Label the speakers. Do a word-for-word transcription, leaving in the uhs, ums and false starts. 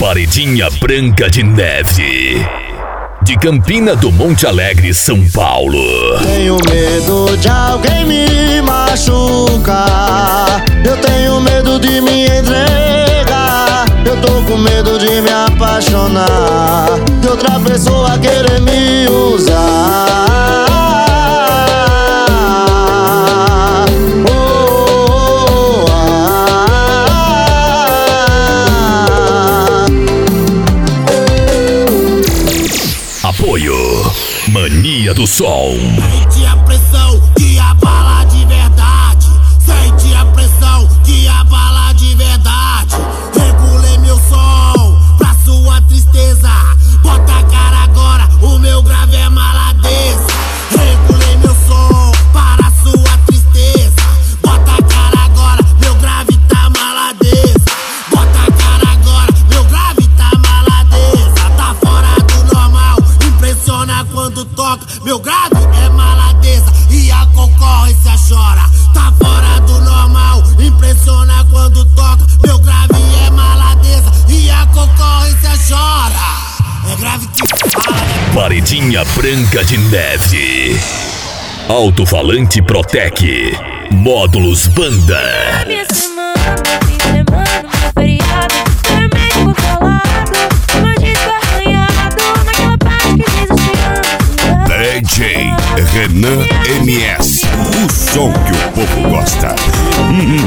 Speaker 1: Paredinha Branca de Neve, de Campina do Monte Alegre, São Paulo.
Speaker 2: Tenho medo de alguém me machucar, eu tenho medo de me entregar, eu tô com medo de me apaixonar, de outra pessoa querer me usar.
Speaker 1: Apoio Mania do Som.
Speaker 3: Sente a pressão que abala de verdade. Sente a pressão que abala de verdade. Regulei meu som pra sua tristeza. Bota a cara agora, o meu grave é maladeza. Regulei meu som para sua tristeza. Bota a cara agora, meu grave tá maladeza. Bota a cara agora, meu grave tá maladeza. Tá fora do normal, impressiona quando toca. Meu grave é maladeza e a concorrência chora. Tá fora do normal, impressiona quando toca. Meu grave é maladeza e a concorrência chora. É grave que fala, né?
Speaker 1: Paredinha Branca de Neve. Alto-falante Protec. Módulos Banda.
Speaker 4: Minha semana, fim de semana, meu feriado. Vermelho controlado, uma disco arranhado, naquela parte que diz eu te amo.
Speaker 5: D J Renan M S, o som que o povo gosta. Hum.